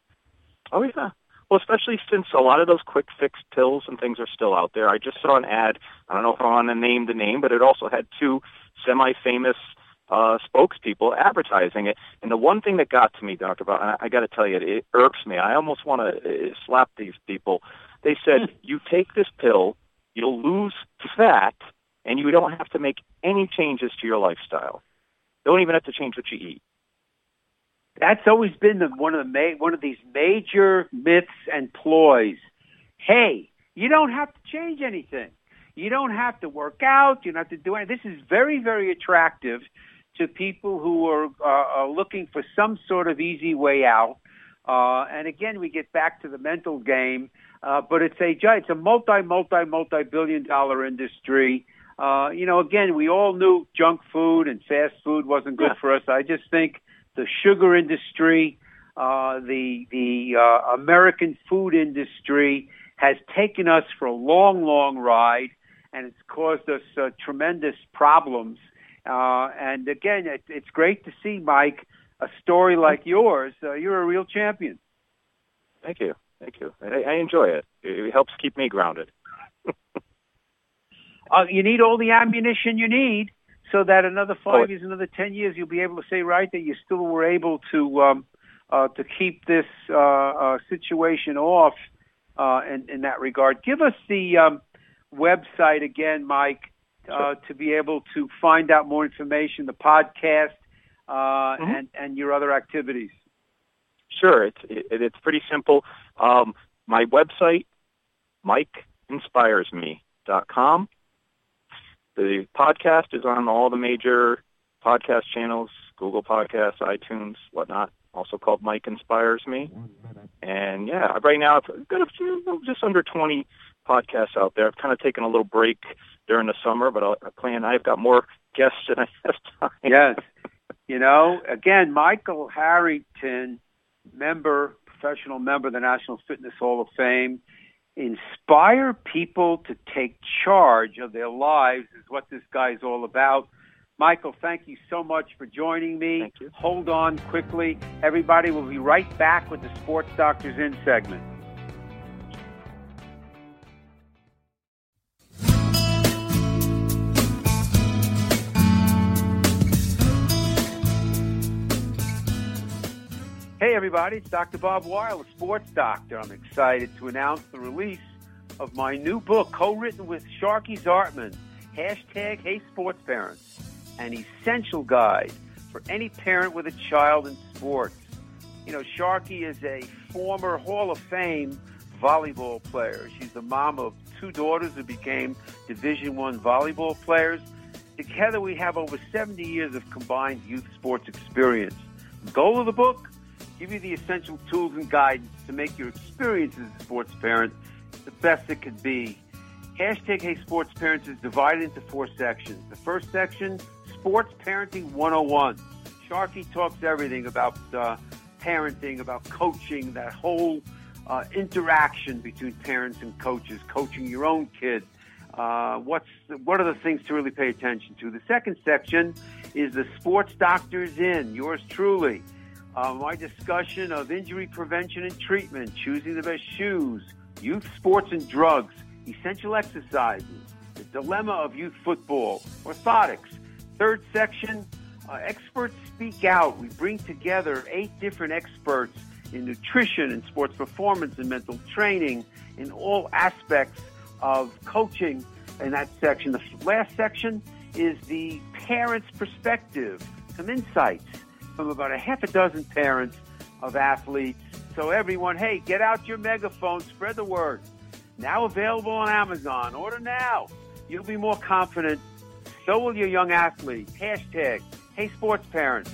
Oh, yeah. Well, especially since a lot of those quick fix pills and things are still out there. I just saw an ad, I don't know if I want to name the name, but it also had two semi-famous uh, spokespeople advertising it. And the one thing that got to me, Doctor Bob, I, I got to tell you, it, it irks me. I almost want to uh, slap these people. They said, you take this pill, you'll lose fat, and you don't have to make any changes to your lifestyle. You don't even have to change what you eat. That's always been the, one of the ma- one of these major myths and ploys. Hey, you don't have to change anything. You don't have to work out. You don't have to do anything. This is very, very attractive to people who are, uh, are looking for some sort of easy way out. Uh, and again, we get back to the mental game. Uh, but it's a it's a multi, multi, multi-billion dollar industry. Uh, you know, again, we all knew junk food and fast food wasn't good yeah. for us. I just think the sugar industry, uh, the the uh, American food industry has taken us for a long, long ride, and it's caused us uh, tremendous problems. Uh, and again, it, it's great to see, Mike, a story like yours. Uh, you're a real champion. Thank you. Thank you. I, I enjoy it. It helps keep me grounded. Uh, you need all the ammunition you need so that another five oh. years, another ten years, you'll be able to say, right, that you still were able to um, uh, to keep this uh, uh, situation off uh, in, in that regard. Give us the um, website again, Mike, uh, sure. to be able to find out more information, the podcast, uh, mm-hmm. and, and your other activities. Sure. It's, it, it's pretty simple. Um, my website, mike inspires me dot com. The podcast is on all the major podcast channels, Google Podcasts, iTunes, whatnot, also called Mike Inspires Me. And, yeah, right now I've got a few, just under twenty podcasts out there. I've kind of taken a little break during the summer, but I plan, I've got more guests than I have time. Yes. You know, again, Michael Harrington, member, professional member of the National Fitness Hall of Fame, inspire people to take charge of their lives is what this guy is all about. Michael, thank you so much for joining me. Thank you. Hold on quickly. Everybody, will be right back with the Sports Doctors In segment. Hey, everybody, it's Doctor Bob Weil, a sports doctor. I'm excited to announce the release of my new book, co-written with Sharky Zartman, hashtag Hey Sports Parents, an essential guide for any parent with a child in sports. You know, Sharky is a former Hall of Fame volleyball player. She's the mom of two daughters who became Division One volleyball players. Together we have over seventy years of combined youth sports experience. The goal of the book, give you the essential tools and guidance to make your experience as a sports parent the best it could be. Hashtag Hey Sports Parents is divided into four sections. The first section, Sports Parenting one oh one. Sharky talks everything about uh, parenting, about coaching, that whole uh, interaction between parents and coaches, coaching your own kid. Uh, what's what are the things to really pay attention to? The second section is the Sports Doctors In, yours truly. Uh, my discussion of injury prevention and treatment, choosing the best shoes, youth sports and drugs, essential exercises, the dilemma of youth football, orthotics. Third section, uh, experts speak out. We bring together eight different experts in nutrition and sports performance and mental training in all aspects of coaching in that section. The last section is the parent's perspective, some insights from about a half a dozen parents of athletes. So everyone, hey, get out your megaphone, spread the word. Now available on Amazon. Order now. You'll be more confident. So will your young athlete. Hashtag Hey Sports Parents.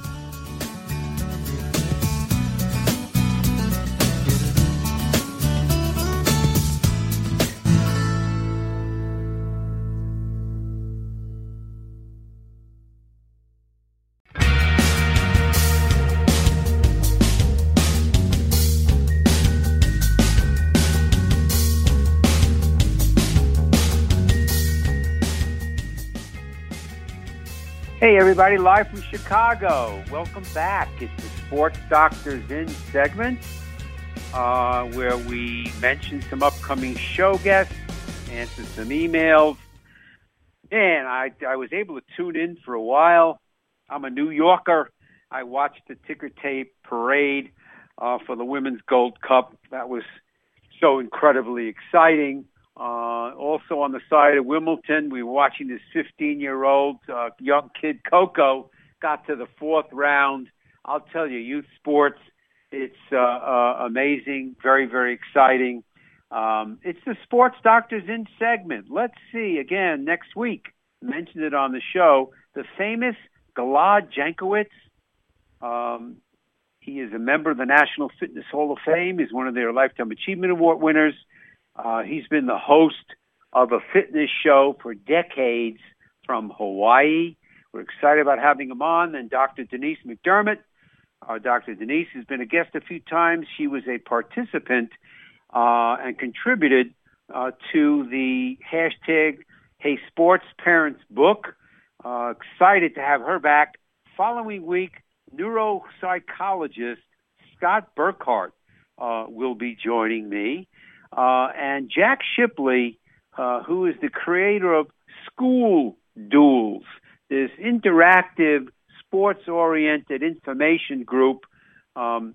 Hey, everybody, live from Chicago. Welcome back. It's the Sports Doctors In segment uh, where we mention some upcoming show guests, answer some emails. And I, I was able to tune in for a while. I'm a New Yorker. I watched the ticker tape parade uh, for the Women's Gold Cup. That was so incredibly exciting. Uh, also on the side of Wimbledon, we were watching this fifteen-year-old uh, young kid, Coco, got to the fourth round. I'll tell you, youth sports, it's uh, uh, amazing, very, very exciting. Um, it's the Sports Doctors In segment. Let's see, again, next week, mentioned it on the show, the famous Gilad Jankowicz. Um, he is a member of the National Fitness Hall of Fame. He's one of their Lifetime Achievement Award winners. Uh, he's been the host of a fitness show for decades from Hawaii. We're excited about having him on. And Doctor Denise McDermott. Uh, Doctor Denise has been a guest a few times. She was a participant uh, and contributed uh, to the hashtag Hey Sports Parents book. Uh, excited to have her back. Following week, neuropsychologist Scott Burkhart uh, will be joining me. Uh, and Jack Shipley, uh, who is the creator of School Duels, this interactive, sports-oriented information group, um,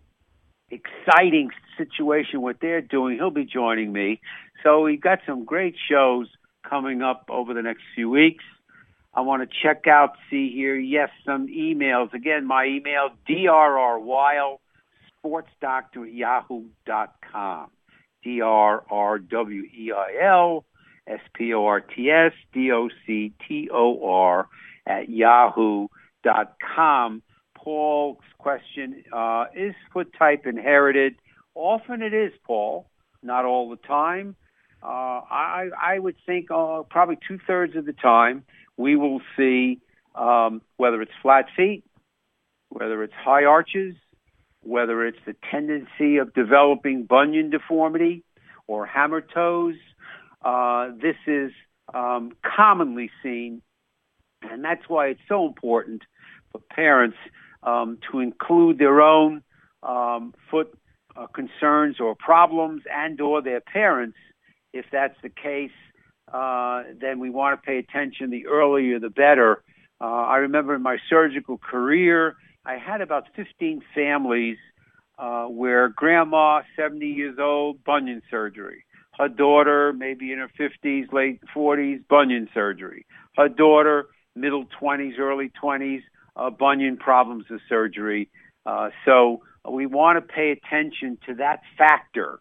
exciting situation what they're doing. He'll be joining me. So we've got some great shows coming up over the next few weeks. I want to check out, see here, yes, some emails. Again, my email, D R R Weil, sportsdoctor at yahoo dot com. D R R W E I L, S P O R T S, D O C T O R at yahoo dot com. Paul's question, uh, is foot type inherited? Often it is, Paul, not all the time. Uh, I, I would think uh, probably two-thirds of the time we will see um, whether it's flat feet, whether it's high arches, whether it's the tendency of developing bunion deformity or hammer toes. Uh, this is um, commonly seen, and that's why it's so important for parents um, to include their own um, foot uh, concerns or problems and or their parents. If that's the case, uh, then we want to pay attention. The earlier, the better. Uh, I remember in my surgical career, I had about fifteen families uh, where grandma, seventy years old, bunion surgery. Her daughter, maybe in her fifties, late forties, bunion surgery. Her daughter, middle twenties, early twenties, uh, bunion problems of surgery. Uh, so we want to pay attention to that factor,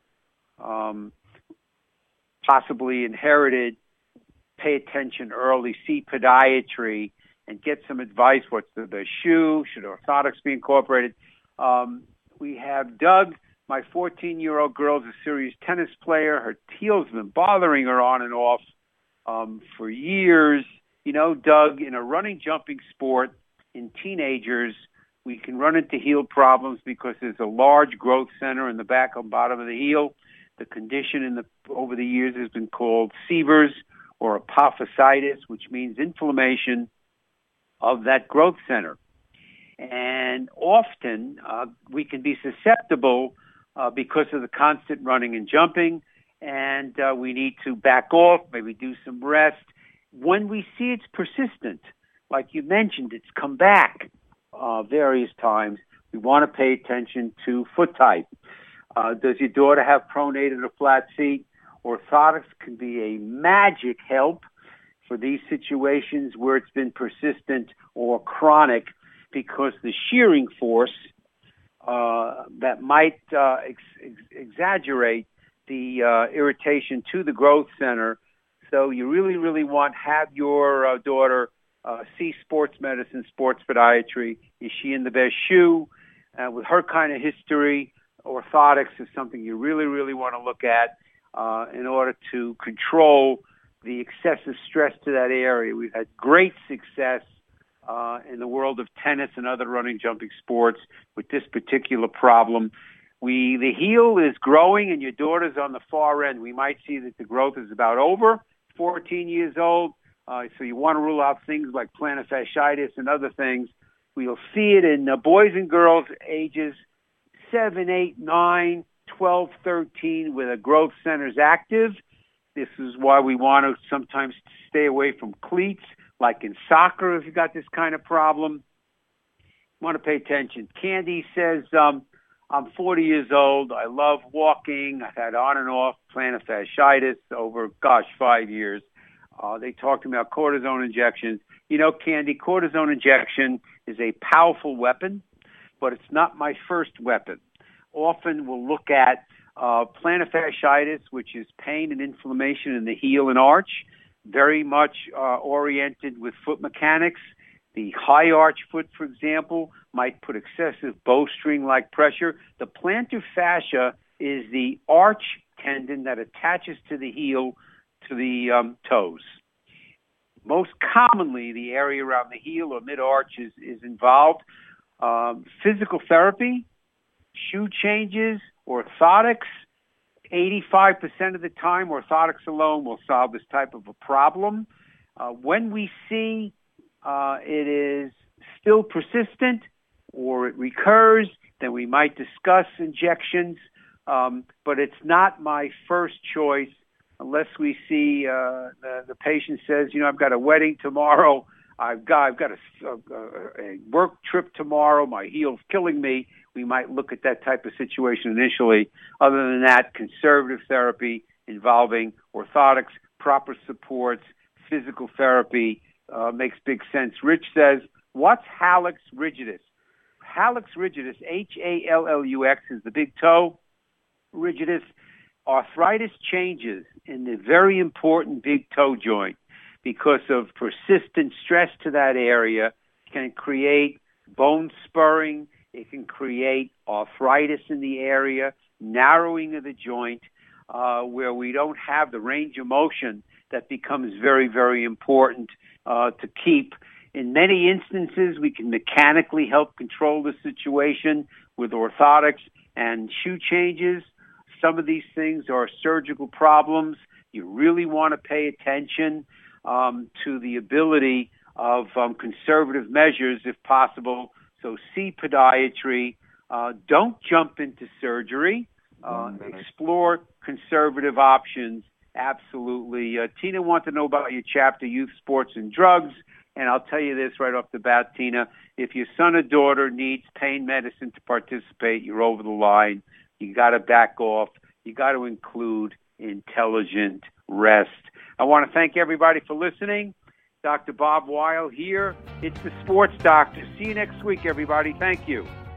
um, possibly inherited. Pay attention early, see podiatry, and get some advice. What's the best shoe? Should orthotics be incorporated? Um, we have Doug, my fourteen-year-old girl, is a serious tennis player. Her heel's been bothering her on and off um, for years. You know, Doug, in a running, jumping sport, in teenagers, we can run into heel problems because there's a large growth center in the back and bottom of the heel. The condition in the over the years has been called Sever's, or apophysitis, which means inflammation of that growth center. And often uh, we can be susceptible uh, because of the constant running and jumping, and uh, we need to back off, maybe do some rest. When we see it's persistent, like you mentioned, it's come back uh, various times, we want to pay attention to foot type. Uh, does your daughter have pronated or flat feet? Orthotics can be a magic help for these situations where it's been persistent or chronic, because the shearing force uh, that might uh, ex- ex- exaggerate the uh, irritation to the growth center. So you really, really want to have your uh, daughter uh, see sports medicine, sports podiatry. Is she in the best shoe? Uh, with her kind of history, orthotics is something you really, really want to look at uh, in order to control the excessive stress to that area. We've had great success uh, in the world of tennis and other running, jumping sports with this particular problem. We the heel is growing, and your daughter's on the far end. We might see that the growth is about over, fourteen years old. Uh, so you want to rule out things like plantar fasciitis and other things. We'll see it in uh, boys and girls ages seven, eight, nine, twelve, thirteen, where the growth center is active. This is why we want to sometimes stay away from cleats, like in soccer if you've got this kind of problem. You want to pay attention. Candy says, um, I'm forty years old. I love walking. I've had on and off plantar fasciitis over, gosh, five years. Uh, they talked to me about cortisone injections. You know, Candy, cortisone injection is a powerful weapon, but it's not my first weapon. Often we'll look at uh, plantar fasciitis, which is pain and inflammation in the heel and arch, very much uh, oriented with foot mechanics. The high arch foot, for example, might put excessive bowstring-like pressure. The plantar fascia is the arch tendon that attaches to the heel to the um, toes. Most commonly, the area around the heel or mid-arch is, is involved. Um, physical therapy, shoe changes, orthotics, eighty-five percent of the time, orthotics alone will solve this type of a problem. Uh, when we see uh, it is still persistent or it recurs, then we might discuss injections, um, but it's not my first choice unless we see uh, the, the patient says, you know, I've got a wedding tomorrow, I've got I've got a, a, a work trip tomorrow, my heel's killing me. We might look at that type of situation initially. Other than that, conservative therapy involving orthotics, proper supports, physical therapy uh, makes big sense. Rich says, what's hallux rigidus? Hallux rigidus, H A L L U X, is the big toe. Rigidus, arthritis changes in the very important big toe joint because of persistent stress to that area can create bone spurring. It can create arthritis in the area, narrowing of the joint, uh, where we don't have the range of motion that becomes very, very important uh, to keep. In many instances, we can mechanically help control the situation with orthotics and shoe changes. Some of these things are surgical problems. You really want to pay attention um, to the ability of um, conservative measures, if possible. So see podiatry. Uh, don't jump into surgery. Uh, explore conservative options. Absolutely. Uh, Tina wants to know about your chapter, Youth, Sports, and Drugs. And I'll tell you this right off the bat, Tina. If your son or daughter needs pain medicine to participate, you're over the line. You got to back off. You got to include intelligent rest. I want to thank everybody for listening. Doctor Bob Weil here. It's the Sports Doctor. See you next week, everybody. Thank you.